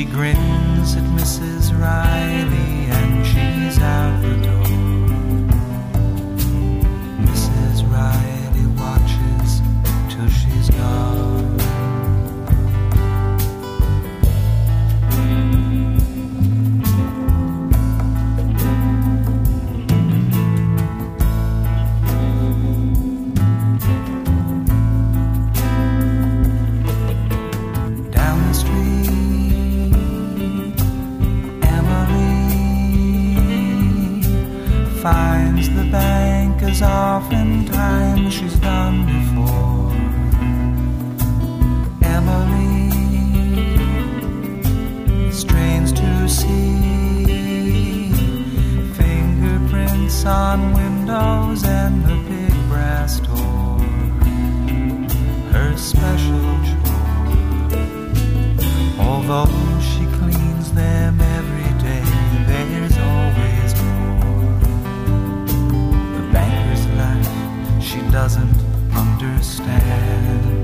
grins at Mrs. Riley and she's out the door. Mrs. Riley watches till she's gone. Finds the bank as oftentimes she's done before. Emily strains to see fingerprints on windows and the big brass door. Her special chore. Although she cleans them every day, there's always she doesn't understand.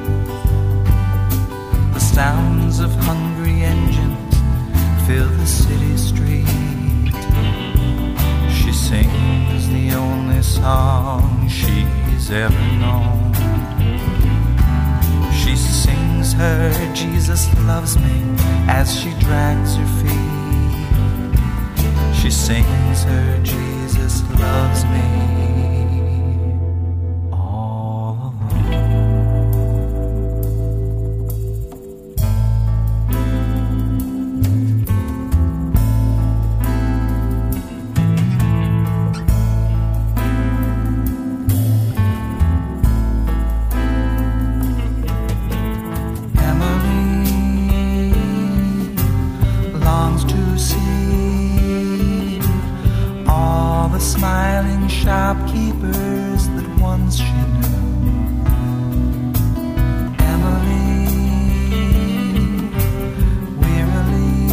The sounds of hungry engines fill the city street. She sings the only song she's ever known. She sings her Jesus loves me as she drags her feet. She sings her Jesus loves me. Smiling shopkeepers that once she knew. Emily wearily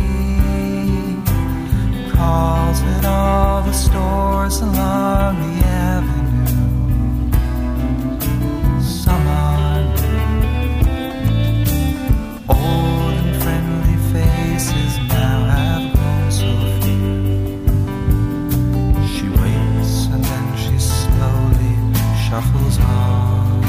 calls at all the stores along the avenue. Some are old and friendly faces now have grown so few. Shuffles on.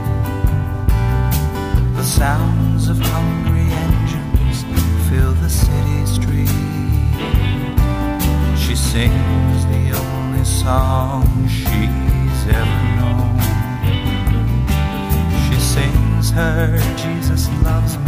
The sounds of hungry engines fill the city street. She sings the only song she's ever known. She sings her Jesus loves me